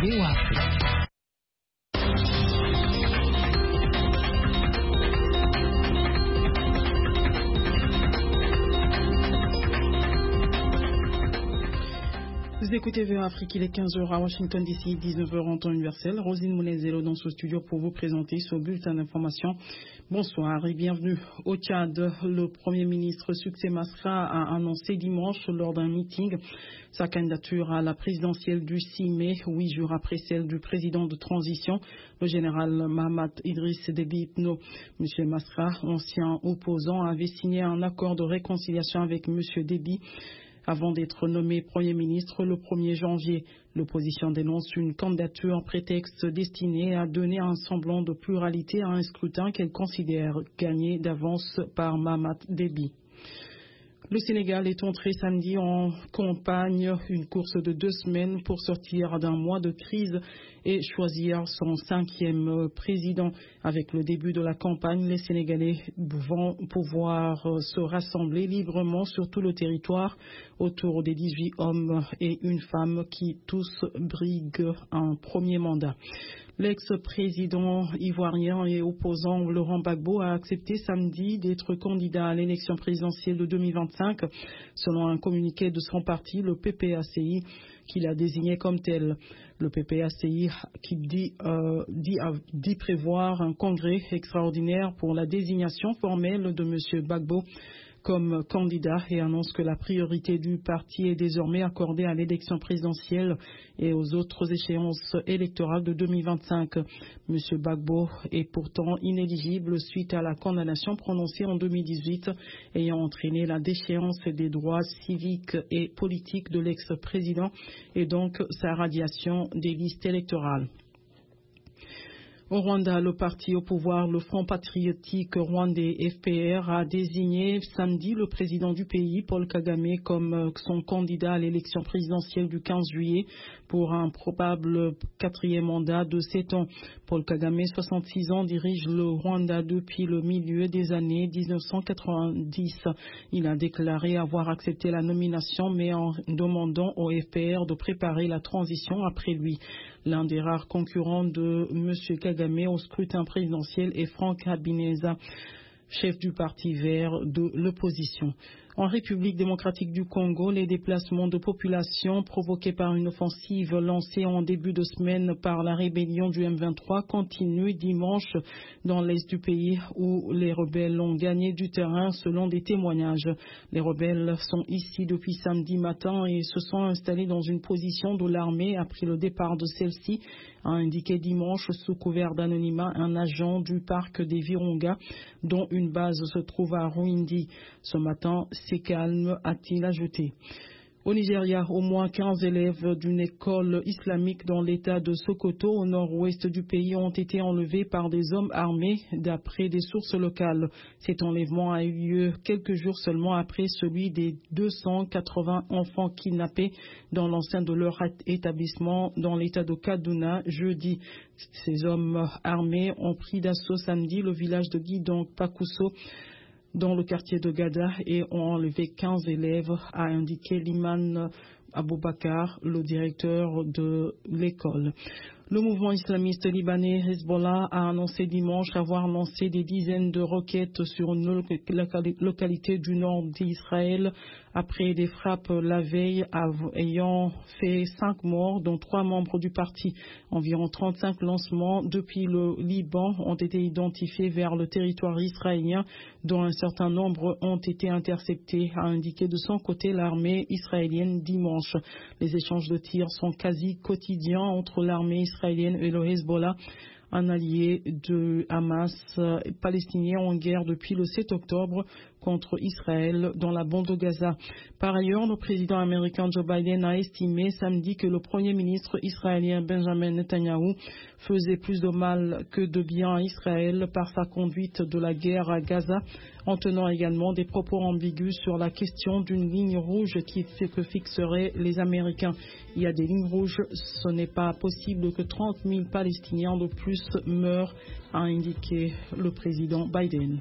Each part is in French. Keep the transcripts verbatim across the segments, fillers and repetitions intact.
V O A Afrique. Vous écoutez V O A Afrique, il est quinze heures à Washington D C, dix-neuf heures en temps universel. Rosine Mounezelo dans ce studio pour vous présenter ce bulletin d'information. Bonsoir et bienvenue. Au Tchad, le Premier ministre Succès Masra a annoncé dimanche lors d'un meeting sa candidature à la présidentielle du six mai, huit jours après celle du président de transition, le général Mahamat Idriss Déby Itno. M. Masra, ancien opposant, avait signé un accord de réconciliation avec M. Déby avant d'être nommé Premier ministre le premier janvier. L'opposition dénonce une candidature en prétexte destinée à donner un semblant de pluralité à un scrutin qu'elle considère gagné d'avance par Mahamat Déby. Le Sénégal est entré samedi en campagne, une course de deux semaines pour sortir d'un mois de crise et choisir son cinquième président. Avec le début de la campagne, les Sénégalais vont pouvoir se rassembler librement sur tout le territoire autour des dix-huit hommes et une femme qui tous briguent un premier mandat. L'ex-président ivoirien et opposant Laurent Gbagbo a accepté samedi d'être candidat à l'élection présidentielle de deux mille vingt-cinq, selon un communiqué de son parti, le P P A C I, qui l'a désigné comme tel. Le P P A C I qui dit, euh, dit, euh, dit prévoir un congrès extraordinaire pour la désignation formelle de M. Gbagbo comme candidat et annonce que la priorité du parti est désormais accordée à l'élection présidentielle et aux autres échéances électorales de deux mille vingt-cinq. M. Gbagbo est pourtant inéligible suite à la condamnation prononcée en deux mille dix-huit ayant entraîné la déchéance des droits civiques et politiques de l'ex-président et donc sa radiation des listes électorales. Au Rwanda, le parti au pouvoir, le Front patriotique rwandais F P R, a désigné samedi le président du pays, Paul Kagame, comme son candidat à l'élection présidentielle du quinze juillet pour un probable quatrième mandat de sept ans. Paul Kagame, soixante-six ans, dirige le Rwanda depuis le milieu des années mille neuf cent quatre-vingt-dix. Il a déclaré avoir accepté la nomination, mais en demandant au F P R de préparer la transition après lui. L'un des rares concurrents de M. Kagame au scrutin présidentiel est Frank Habineza, chef du parti vert de l'opposition. En République démocratique du Congo, les déplacements de population provoqués par une offensive lancée en début de semaine par la rébellion du M vingt-trois continuent dimanche dans l'est du pays où les rebelles ont gagné du terrain selon des témoignages. Les rebelles sont ici depuis samedi matin et se sont installés dans une position de l'armée après le départ de celle-ci, a indiqué dimanche sous couvert d'anonymat un agent du parc des Virunga dont une base se trouve à Rwindi. Ce matin, c'est calme, a-t-il ajouté. Au Nigeria, au moins quinze élèves d'une école islamique dans l'état de Sokoto, au nord-ouest du pays, ont été enlevés par des hommes armés, d'après des sources locales. Cet enlèvement a eu lieu quelques jours seulement après celui des deux cent quatre-vingts enfants kidnappés dans l'enceinte de leur établissement dans l'état de Kaduna jeudi. Ces hommes armés ont pris d'assaut samedi le village de Gidong Pakuso, dans le quartier de Gada, et ont enlevé quinze élèves, a indiqué Liman Aboubakar, le directeur de l'école. Le mouvement islamiste libanais Hezbollah a annoncé dimanche avoir lancé des dizaines de roquettes sur une localité du nord d'Israël après des frappes la veille ayant fait cinq morts, dont trois membres du parti. Environ trente-cinq lancements depuis le Liban ont été identifiés vers le territoire israélien, dont un certain nombre ont été interceptés, a indiqué de son côté l'armée israélienne dimanche. Les échanges de tirs sont quasi quotidiens entre l'armée israélienne et le Hezbollah, un allié de Hamas palestinien en guerre depuis le sept octobre contre Israël dans la bande de Gaza. Par ailleurs, le président américain Joe Biden a estimé samedi que le premier ministre israélien Benjamin Netanyahu faisait plus de mal que de bien à Israël par sa conduite de la guerre à Gaza, en tenant également des propos ambigus sur la question d'une ligne rouge qui fait que fixeraient les Américains. Il y a des lignes rouges, ce n'est pas possible que trente mille Palestiniens de plus meurent, a indiqué le président Biden.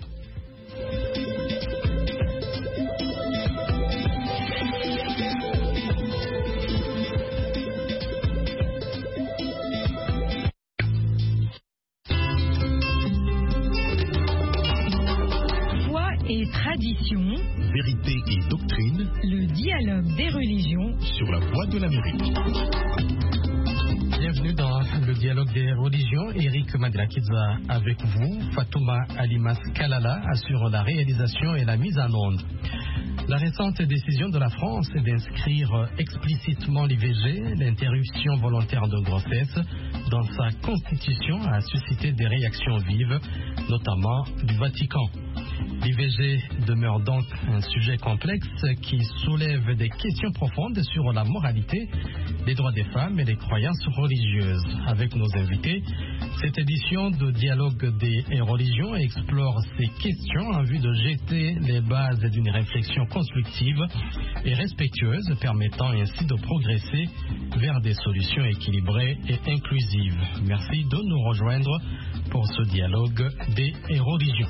vérité et doctrine. Le dialogue des religions Sur la Voix de l'Amérique. Bienvenue dans le dialogue des religions. Eric Madrakidza avec vous. Fatouma Alimas Kalala assure la réalisation et la mise en onde. La récente décision de la France d'inscrire explicitement l'I V G, l'interruption volontaire de grossesse, dans sa constitution a suscité des réactions vives, notamment du Vatican. L'I V G demeure donc un sujet complexe qui soulève des questions profondes sur la moralité, les droits des femmes et les croyances religieuses. Avec nos invités, cette édition de Dialogue des religions explore ces questions en vue de jeter les bases d'une réflexion constructive et respectueuse, permettant ainsi de progresser vers des solutions équilibrées et inclusives. Merci de nous rejoindre pour ce Dialogue des religions.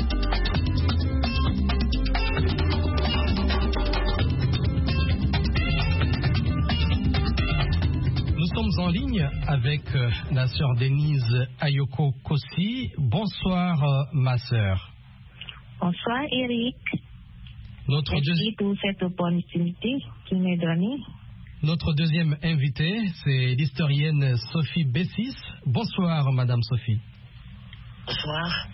Nous sommes en ligne avec euh, la sœur Denise Ayoko Kossi. Bonsoir, euh, ma sœur. Bonsoir, Eric. Notre Merci deuxi- pour cette opportunité qui m'est donnée. Notre deuxième invitée, c'est l'historienne Sophie Bessis. Bonsoir, Madame Sophie. Bonsoir.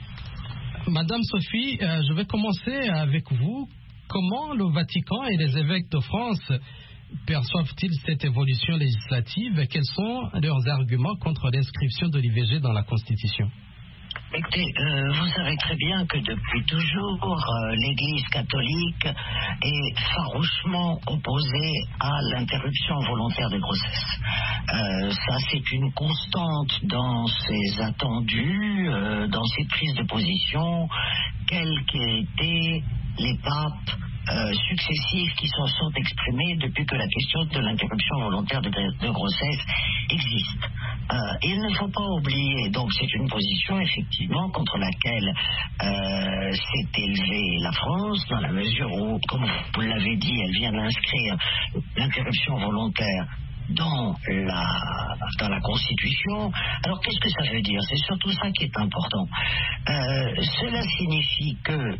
Madame Sophie, euh, je vais commencer avec vous. Comment le Vatican et les évêques de France perçoivent-ils cette évolution législative? Quels sont leurs arguments contre l'inscription de l'I V G dans la Constitution? Écoutez, euh, vous savez très bien que depuis toujours, euh, l'Église catholique est farouchement opposée à l'interruption volontaire de grossesse. Euh, ça, c'est une constante dans ses attendus, euh, dans ses prises de position, quels qu'aient été les papes Euh, successifs qui s'en sont exprimés depuis que la question de l'interruption volontaire de, de grossesse existe. Euh, il ne faut pas oublier, donc c'est une position effectivement contre laquelle euh, s'est élevée la France, dans la mesure où, comme vous l'avez dit, elle vient d'inscrire l'interruption volontaire dans la, dans la Constitution. Alors qu'est-ce que ça veut dire? C'est surtout ça qui est important. Euh, cela signifie que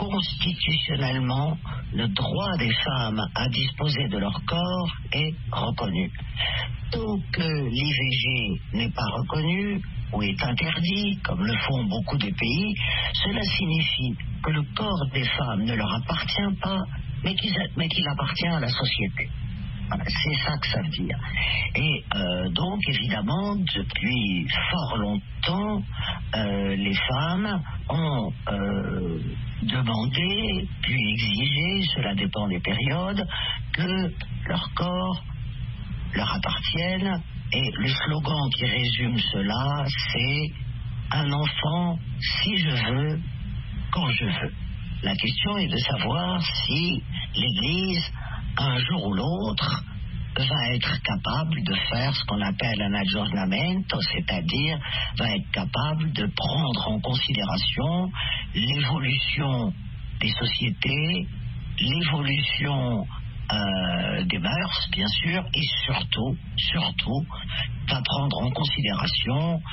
constitutionnellement, le droit des femmes à disposer de leur corps est reconnu. Tant que l'I V G n'est pas reconnu ou est interdit, comme le font beaucoup de pays, cela signifie que le corps des femmes ne leur appartient pas, mais qu'il, mais qu'il appartient à la société. Voilà, c'est ça que ça veut dire. Et euh, donc, évidemment, depuis fort longtemps, euh, les femmes ont euh, demandé, puis exigé, cela dépend des périodes, que leur corps leur appartienne. Et le slogan qui résume cela, c'est « Un enfant, si je veux, quand je veux ». La question est de savoir si l'Église, un jour ou l'autre, va être capable de faire ce qu'on appelle un aggiornamento, c'est-à-dire va être capable de prendre en considération l'évolution des sociétés, l'évolution euh, des mœurs, bien sûr, et surtout, surtout, va prendre en considération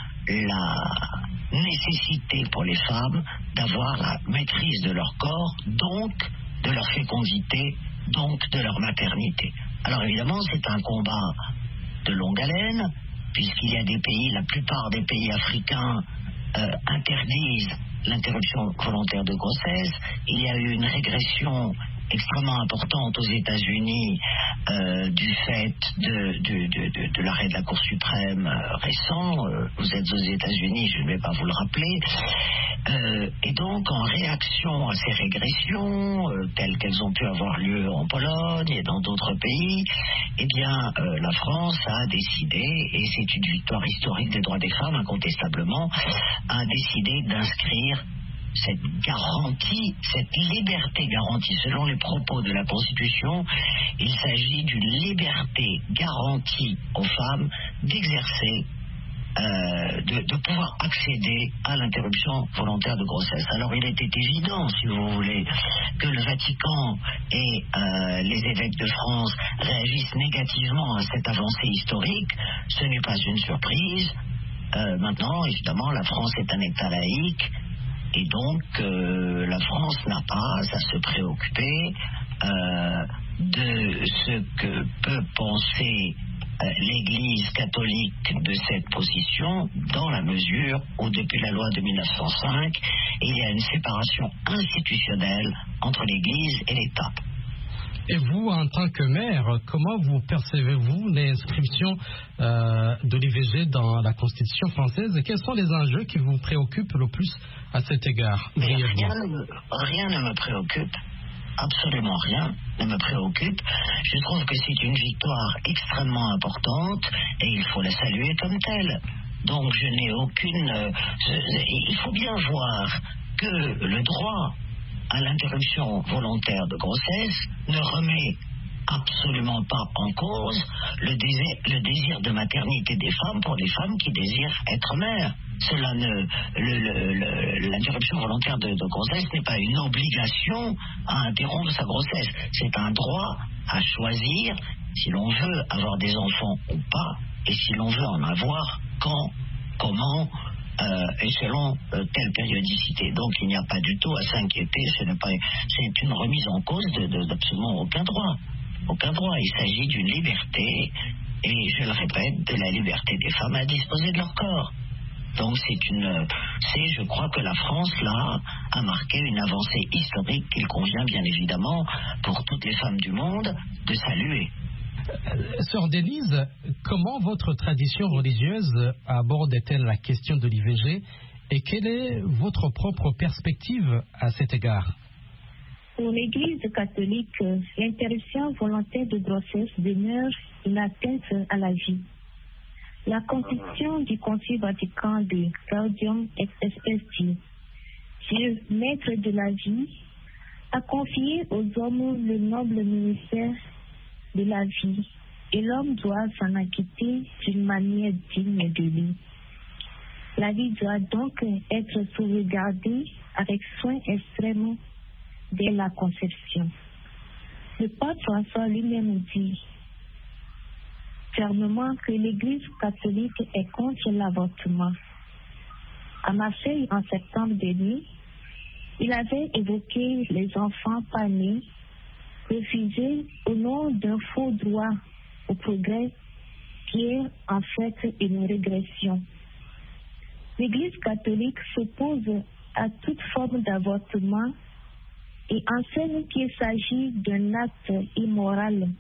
la nécessité pour les femmes d'avoir la maîtrise de leur corps, donc de leur fécondité, donc de leur maternité. Alors évidemment, c'est un combat de longue haleine, puisqu'il y a des pays, la plupart des pays africains euh, interdisent l'interruption volontaire de grossesse. Il y a eu une régression extrêmement importante aux États-Unis euh, du fait de, de, de, de, de l'arrêt de la Cour suprême euh, récent. Euh, vous êtes aux États-Unis, je ne vais pas vous le rappeler. Euh, et donc, en réaction à ces régressions, euh, telles qu'elles ont pu avoir lieu en Pologne et dans d'autres pays, eh bien, euh, la France a décidé, et c'est une victoire historique des droits des femmes, incontestablement, a décidé d'inscrire cette garantie, cette liberté garantie, selon les propos de la Constitution, il s'agit d'une liberté garantie aux femmes d'exercer, euh, de, de pouvoir accéder à l'interruption volontaire de grossesse. Alors il était évident, si vous voulez, que le Vatican et euh, les évêques de France réagissent négativement à cette avancée historique. Ce n'est pas une surprise. Euh, maintenant, évidemment, la France est un État laïque. Et donc, euh, la France n'a pas à se préoccuper euh, de ce que peut penser euh, l'Église catholique de cette position, dans la mesure où, depuis la loi de mille neuf cent cinq, il y a une séparation institutionnelle entre l'Église et l'État. Et vous, en tant que maire, comment vous percevez-vous l'inscription euh, de l'I V G dans la Constitution française et quels sont les enjeux qui vous préoccupent le plus à cet égard? Mais rien, ne me, rien ne me préoccupe, absolument rien ne me préoccupe. Je trouve que c'est une victoire extrêmement importante et il faut la saluer comme telle. Donc je n'ai aucune... Euh, je, il faut bien voir que le droit à l'interruption volontaire de grossesse ne remet absolument pas en cause le désir, le désir de maternité des femmes pour les femmes qui désirent être mères. Cela ne, le, le, le, l'interruption volontaire de, de grossesse n'est pas une obligation à interrompre sa grossesse. C'est un droit à choisir si l'on veut avoir des enfants ou pas, et si l'on veut en avoir quand, comment, Euh, et selon euh, telle périodicité. Donc il n'y a pas du tout à s'inquiéter, ce n'est pas, c'est une remise en cause de, de, d'absolument aucun droit. Aucun droit. Il s'agit d'une liberté, et je le répète, de la liberté des femmes à disposer de leur corps. Donc c'est une, c'est, je crois que la France, là, a marqué une avancée historique qu'il convient bien évidemment pour toutes les femmes du monde de saluer. Sœur Denise, comment votre tradition religieuse aborde-t-elle la question de l'I V G et quelle est votre propre perspective à cet égard? Pour l'Église catholique, l'interruption volontaire de grossesse demeure une atteinte à la vie. La Constitution du Concile Vatican de Gaudium et Spes, Dieu, maître de la vie, a confié aux hommes le noble ministère de la vie, et l'homme doit s'en acquitter d'une manière digne de lui. La vie doit donc être sauvegardée avec soin extrême dès la conception. Le pape François lui-même dit fermement que l'Église catholique est contre l'avortement. À Marseille, en septembre dernier, il avait évoqué les enfants pas nés refusés au nom d'un faux droit au progrès qui est en fait une régression. L'Église catholique s'oppose à toute forme d'avortement et enseigne qu'il s'agit d'un acte immoral.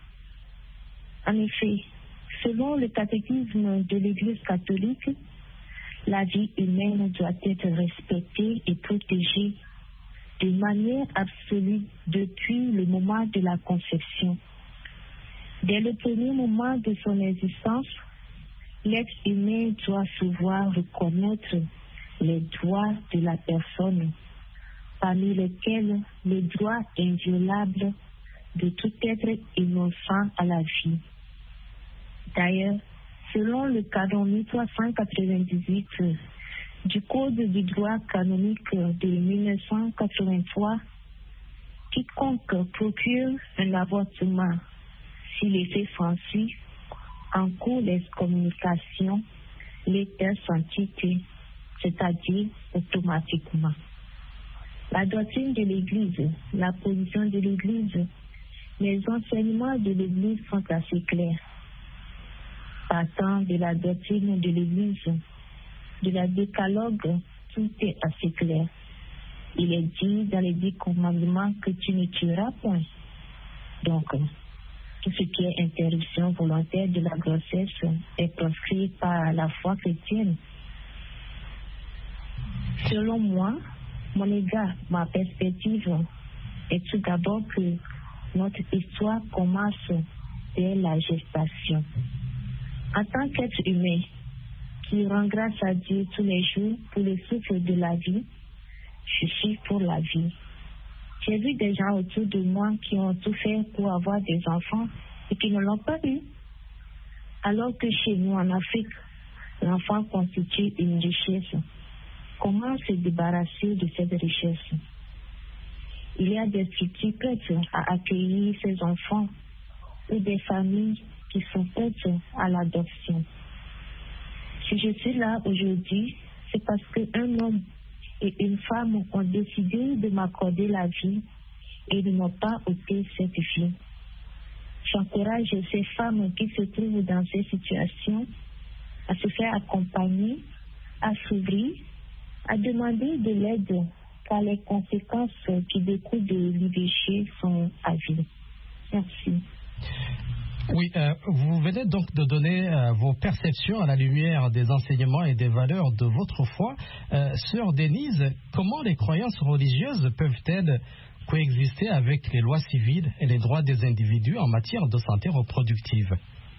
En effet, selon le catéchisme de l'Église catholique, la vie humaine doit être respectée et protégée de manière absolue depuis le moment de la conception. Dès le premier moment de son existence, l'être humain doit se voir reconnaître les droits de la personne, parmi lesquels le droit inviolable de tout être innocent à la vie. D'ailleurs, selon le canon mille trois cent quatre-vingt-dix-huit du Code du droit canonique de mille neuf cent quatre-vingt-trois, quiconque procure un avortement, si l'effet s'ensuit, encourt l'excommunication, l'éternité, c'est-à-dire automatiquement. La doctrine de l'Église, la position de l'Église, les enseignements de l'Église sont assez clairs. Partant de la doctrine de l'Église, de la décalogue, tout est assez clair. Il est dit dans les dix commandements que tu ne tueras point. Donc, tout ce qui est interruption volontaire de la grossesse est proscrit par la foi chrétienne. Selon moi, mon égard, ma perspective est tout d'abord que notre histoire commence dès la gestation. En tant qu'être humain, qui rend grâce à Dieu tous les jours pour le souffle de la vie, je suis pour la vie. J'ai vu des gens autour de moi qui ont tout fait pour avoir des enfants et qui ne l'ont pas eu. Alors que chez nous en Afrique, l'enfant constitue une richesse. Comment se débarrasser de cette richesse? Il y a des structures prêtes à accueillir ces enfants ou des familles qui sont prêtes à l'adoption. Si je suis là aujourd'hui, c'est parce qu'un homme et une femme ont décidé de m'accorder la vie et ne m'ont pas ôté cette vie. J'encourage ces femmes qui se trouvent dans ces situations à se faire accompagner, à s'ouvrir, à demander de l'aide, car les conséquences qui découlent de l'I V G sont à vie. Merci. Oui, euh, vous venez donc de donner euh, vos perceptions à la lumière des enseignements et des valeurs de votre foi. Euh, Sœur Denise, comment les croyances religieuses peuvent-elles coexister avec les lois civiles et les droits des individus en matière de santé reproductive?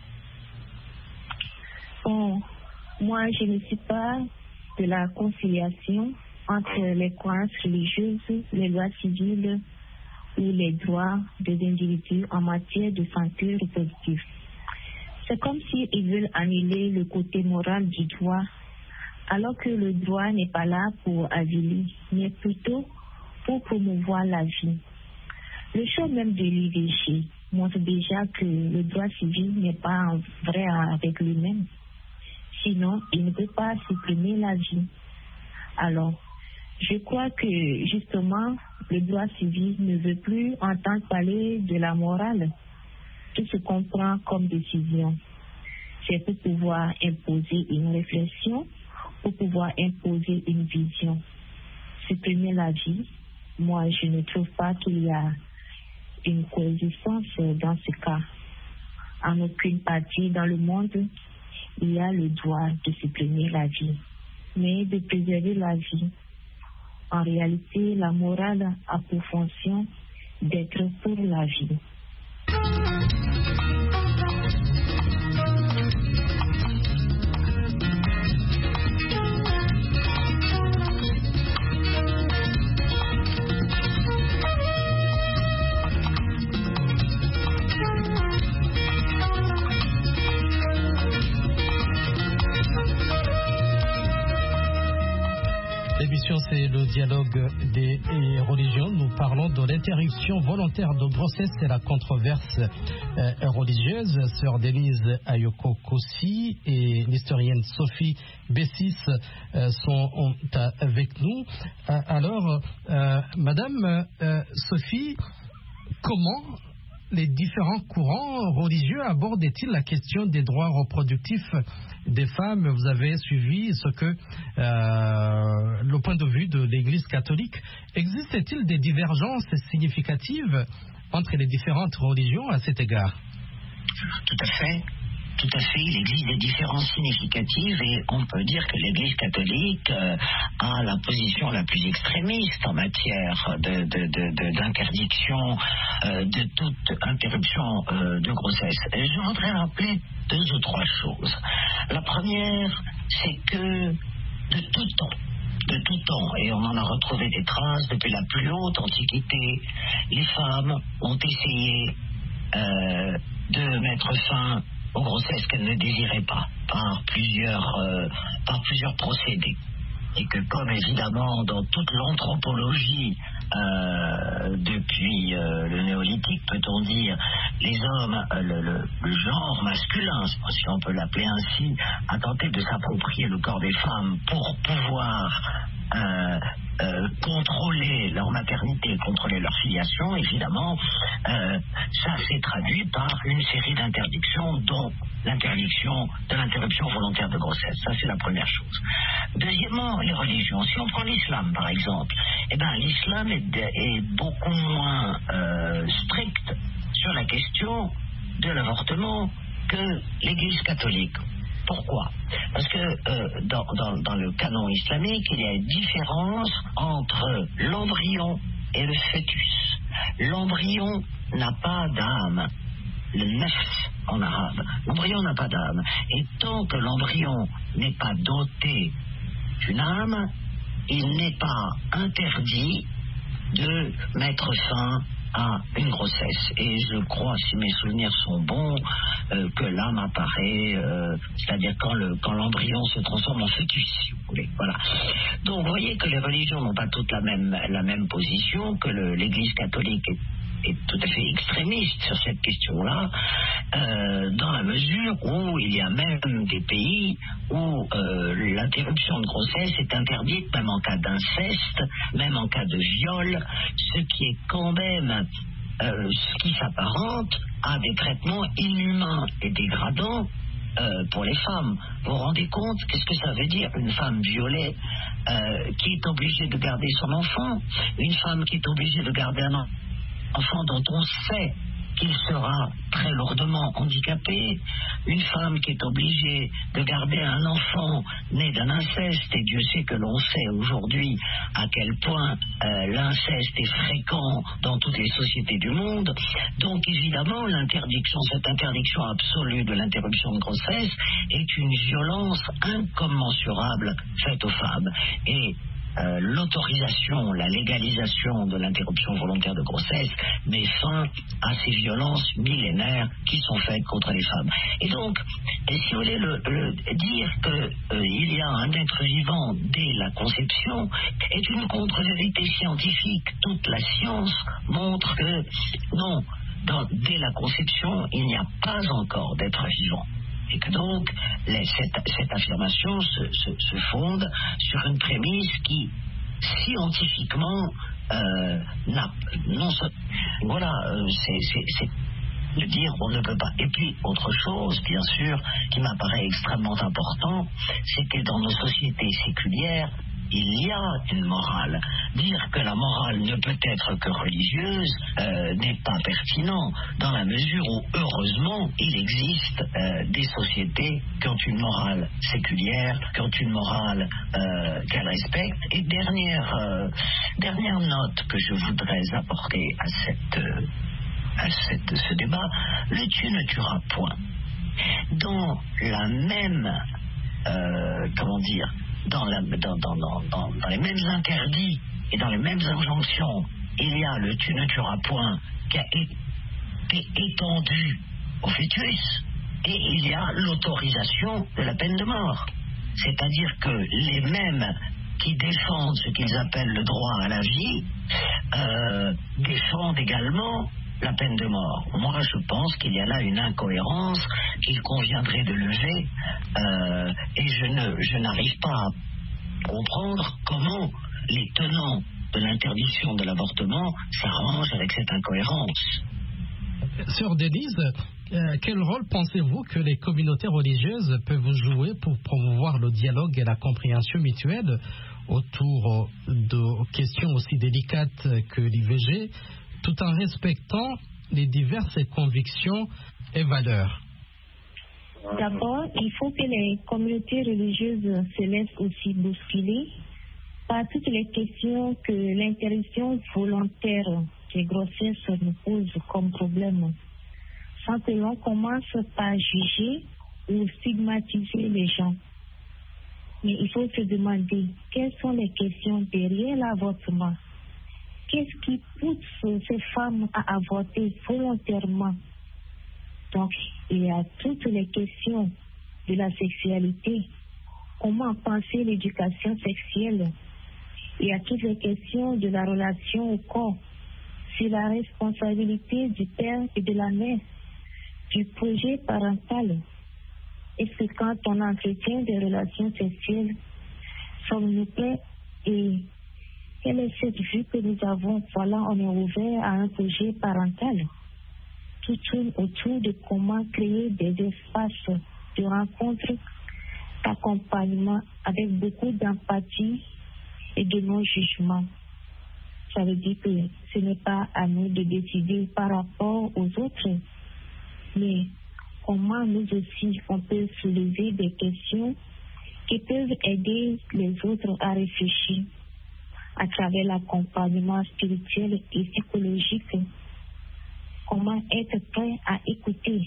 Bon, moi, je ne suis pas de la conciliation entre les croyances religieuses, les lois civiles ou les droits des individus en matière de santé reproductive. C'est comme s'ils veulent annuler le côté moral du droit, alors que le droit n'est pas là pour avilir, mais plutôt pour promouvoir la vie. Le choix même de l'I V G montre déjà que le droit civil n'est pas en vrai avec lui-même. Sinon, il ne peut pas supprimer la vie. Alors, je crois que justement, le droit civil ne veut plus entendre parler de la morale. Tout se comprend comme décision. C'est pour pouvoir imposer une réflexion, pour pouvoir imposer une vision. Supprimer la vie, moi je ne trouve pas qu'il y a une coexistence dans ce cas. En aucune partie dans le monde, il y a le droit de supprimer la vie, mais de préserver la vie. En réalité, la morale a pour fonction d'être pour la vie. C'est le dialogue des religions. Nous parlons de l'interruption volontaire de grossesse et la controverse euh, religieuse. Sœur Denise Ayoko Kossi et l'historienne Sophie Bessis euh, sont avec nous. Euh, alors, euh, Madame euh, Sophie, comment les différents courants religieux abordent-ils la question des droits reproductifs des femmes? Vous avez suivi ce que euh, le point de vue de l'Église catholique. Existe-t-il des divergences significatives entre les différentes religions à cet égard? Tout à fait. Tout à fait, il existe des différences significatives et on peut dire que l'Église catholique euh, a la position la plus extrémiste en matière de, de, de, de, d'interdiction euh, de toute interruption euh, de grossesse. Et je voudrais rappeler deux ou trois choses. La première, c'est que de tout temps, de tout temps, et on en a retrouvé des traces depuis la plus haute antiquité, les femmes ont essayé euh, de mettre fin aux grossesses qu'elles ne désiraient pas par plusieurs, euh, par plusieurs procédés. Et que comme évidemment dans toute l'anthropologie euh, depuis euh, le néolithique, peut-on dire, les hommes, euh, le, le, le genre masculin, si on peut l'appeler ainsi, a tenté de s'approprier le corps des femmes pour pouvoir euh, euh, contrôler leur maternité, contrôler leur filiation, évidemment, euh, ça s'est traduit par une série d'interdictions, dont l'interdiction de l'interruption volontaire de grossesse. Ça, c'est la première chose. Deuxièmement, les religions. Si on prend l'islam, par exemple, eh ben, l'islam est, est beaucoup moins euh, strict sur la question de l'avortement que l'Église catholique. Pourquoi? Parce que euh, dans, dans, dans le canon islamique, il y a une différence entre l'embryon et le fœtus. L'embryon n'a pas d'âme. Le nefs en arabe. L'embryon n'a pas d'âme. Et tant que l'embryon n'est pas doté d'une âme, il n'est pas interdit de mettre fin à une grossesse. Et je crois, si mes souvenirs sont bons, euh, que l'âme apparaît, euh, c'est-à-dire quand, le, quand l'embryon se transforme en fœtus, si vous voulez. Voilà. Donc vous voyez que les religions n'ont pas toutes la même, la même position, que le, l'Église catholique est est tout à fait extrémiste sur cette question-là, euh, dans la mesure où il y a même des pays où euh, l'interruption de grossesse est interdite, même en cas d'inceste, même en cas de viol, ce qui est quand même euh, ce qui s'apparente à des traitements inhumains et dégradants euh, pour les femmes. Vous vous rendez compte? Qu'est-ce que ça veut dire, une femme violée euh, qui est obligée de garder son enfant, une femme qui est obligée de garder un enfant enfant dont on sait qu'il sera très lourdement handicapé, une femme qui est obligée de garder un enfant né d'un inceste, et Dieu sait que l'on sait aujourd'hui à quel point euh, l'inceste est fréquent dans toutes les sociétés du monde. Donc évidemment, l'interdiction, cette interdiction absolue de l'interruption de grossesse est une violence incommensurable faite aux femmes. Et Euh, l'autorisation, la légalisation de l'interruption volontaire de grossesse met fin à ces violences millénaires qui sont faites contre les femmes. Et donc, et si vous voulez, le, le, dire qu'il euh, y a un être vivant dès la conception est une contre-vérité scientifique. Toute la science montre que non, dans, dès la conception, il n'y a pas encore d'être vivant. Et que donc, les, cette, cette affirmation se, se, se fonde sur une prémisse qui, scientifiquement, euh, n'a, non, voilà, euh, c'est, c'est, c'est de dire on ne peut pas. Et puis, autre chose, bien sûr, qui m'apparaît extrêmement important, c'est que dans nos sociétés séculières, il y a une morale. Dire que la morale ne peut être que religieuse euh, n'est pas pertinent, dans la mesure où, heureusement, il existe euh, des sociétés qui ont une morale séculière, qui ont une morale euh, qu'elles respectent. Et dernière, euh, dernière note que je voudrais apporter à, cette, euh, à cette, ce débat, le tu ne tueras point. Dans la même, euh, comment dire, Dans, la, dans, dans, dans, dans les mêmes interdits et dans les mêmes injonctions, il y a le tu ne tueras point qui a été étendu au fœtus, et il y a l'autorisation de la peine de mort. C'est-à-dire que les mêmes qui défendent ce qu'ils appellent le droit à la vie euh, défendent également la peine de mort. Moi, je pense qu'il y a là une incohérence qu'il conviendrait de lever, euh, et je ne, je n'arrive pas à comprendre comment les tenants de l'interdiction de l'avortement s'arrangent avec cette incohérence. Sœur Denise, euh, quel rôle pensez-vous que les communautés religieuses peuvent jouer pour promouvoir le dialogue et la compréhension mutuelle autour de questions aussi délicates que l'I V G, tout en respectant les diverses convictions et valeurs? D'abord, il faut que les communautés religieuses se laissent aussi bousculer par toutes les questions que l'interruption volontaire des grossesses nous pose comme problème, sans que l'on commence par juger ou stigmatiser les gens. Mais il faut se demander quelles sont les questions derrière l'avortement. Qu'est-ce qui pousse ces femmes à avorter volontairement? Donc, il y a toutes les questions de la sexualité. Comment penser l'éducation sexuelle? Il y a toutes les questions de la relation au corps, sur la responsabilité du père et de la mère, du projet parental. Est-ce que quand on entretient des relations sexuelles, sommes-nous prêts? Et quelle est cette vue que nous avons? Voilà, on est ouvert à un projet parental. Tout tourne autour de comment créer des espaces de rencontre, d'accompagnement avec beaucoup d'empathie et de non-jugement. Ça veut dire que ce n'est pas à nous de décider par rapport aux autres, mais comment nous aussi on peut soulever des questions qui peuvent aider les autres à réfléchir à travers l'accompagnement spirituel et psychologique. Comment être prêt à écouter,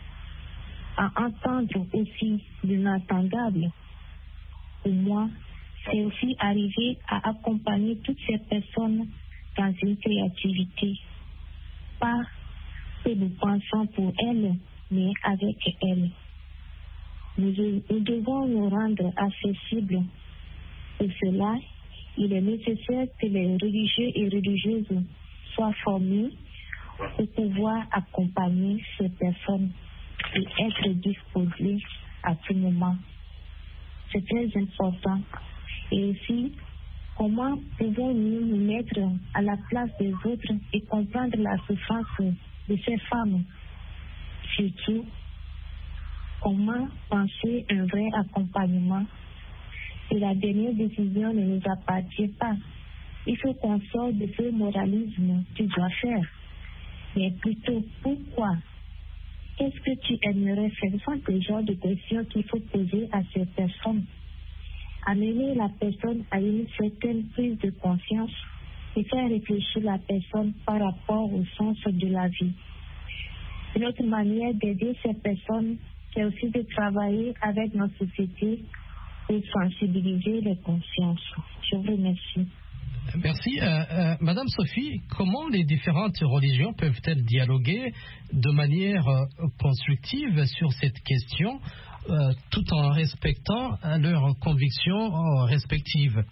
à entendre aussi l'inentendable. Pour moi, c'est aussi arriver à accompagner toutes ces personnes dans une créativité. Pas que nous pensons pour elles, mais avec elles. Nous, nous devons nous rendre accessibles. Pour cela, il est nécessaire que les religieux et religieuses soient formés pour pouvoir accompagner ces personnes et être disposé à tout moment. C'est très important. Et aussi, comment pouvons-nous nous mettre à la place des autres et comprendre la souffrance de ces femmes? Surtout, comment penser un vrai accompagnement? Et la dernière décision ne nous appartient pas. Il faut qu'on sorte de ce moralisme, tu dois faire. Mais plutôt, pourquoi? Qu'est-ce que tu aimerais faire? Ce sont des genres de questions qu'il faut poser à ces personnes. Amener la personne à une certaine prise de conscience et faire réfléchir la personne par rapport au sens de la vie. Une autre manière d'aider ces personnes, c'est aussi de travailler avec notre société pour sensibiliser les consciences. Je vous remercie. Merci. Euh, euh, Madame Sophie, comment les différentes religions peuvent-elles dialoguer de manière euh, constructive sur cette question euh, tout en respectant euh, leurs convictions euh, respectives?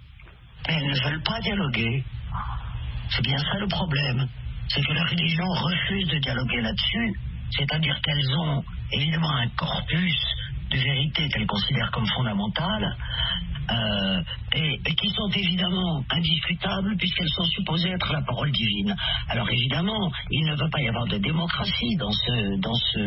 Elles ne veulent pas dialoguer. C'est bien ça le problème. C'est que les religions refusent de dialoguer là-dessus. C'est-à-dire qu'elles ont évidemment un corpus de vérité qu'elles considèrent comme fondamentales euh, et, et qui sont évidemment indiscutables puisqu'elles sont supposées être la parole divine. Alors évidemment, il ne peut pas y avoir de démocratie dans ce, dans ce,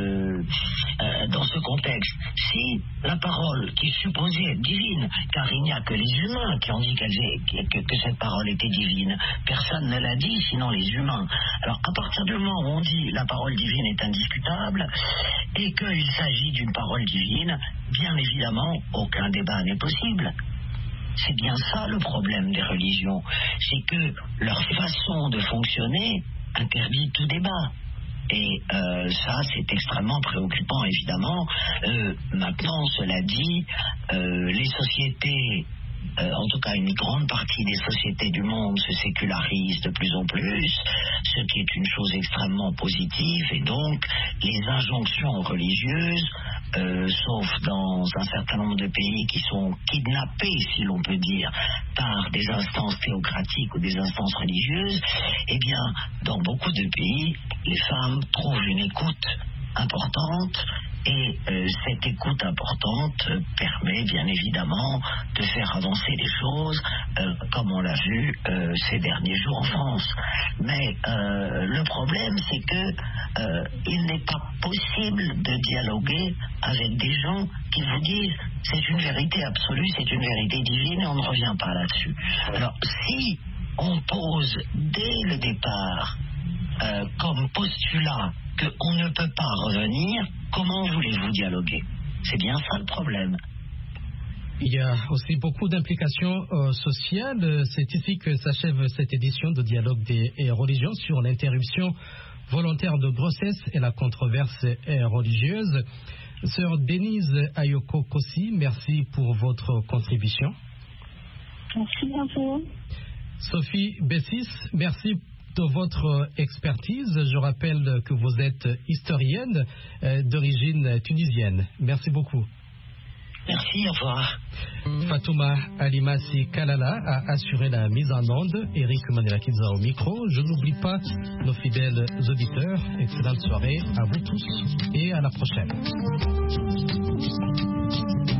euh, dans ce contexte. Si la parole qui est supposée être divine, car il n'y a que les humains qui ont dit qu'elle est, que, que cette parole était divine, personne ne l'a dit sinon les humains. Alors à partir du moment où on dit la parole divine est indiscutable et qu'il s'agit d'une parole divine, bien évidemment, aucun débat n'est possible. C'est bien ça le problème des religions. C'est que leur façon de fonctionner interdit tout débat. Et euh, ça, c'est extrêmement préoccupant, évidemment. Euh, maintenant, cela dit, euh, les sociétés, euh, en tout cas une grande partie des sociétés du monde se sécularisent de plus en plus, ce qui est une chose extrêmement positive. Et donc, les injonctions religieuses, euh, sauf dans un certain nombre de pays qui sont kidnappés, si l'on peut dire, par des instances théocratiques ou des instances religieuses, eh bien, dans beaucoup de pays, les femmes trouvent une écoute importante et euh, cette écoute importante euh, permet bien évidemment de faire avancer les choses euh, comme on l'a vu euh, ces derniers jours en France. Mais euh, le problème c'est que euh, il n'est pas possible de dialoguer avec des gens qui vous disent c'est une vérité absolue, c'est une vérité divine et on ne revient pas là-dessus. Alors si on pose dès le départ euh, comme postulat qu'on ne peut pas revenir, comment voulez-vous dialoguer? C'est bien ça le problème. Il y a aussi beaucoup d'implications euh, sociales. C'est ici que s'achève cette édition de Dialogue des religions sur l'interruption volontaire de grossesse et la controverse religieuse. Sœur Denise Ayoko Kossi, merci pour votre contribution. Merci à vous. Sophie Bessis, merci de votre expertise. Je rappelle que vous êtes historienne euh, d'origine tunisienne. Merci beaucoup. Merci, au revoir. Fatouma Alimasi Kalala a assuré la mise en onde. Eric Mandela-Kidza au micro. Je n'oublie pas nos fidèles auditeurs. Excellente soirée à vous tous et à la prochaine.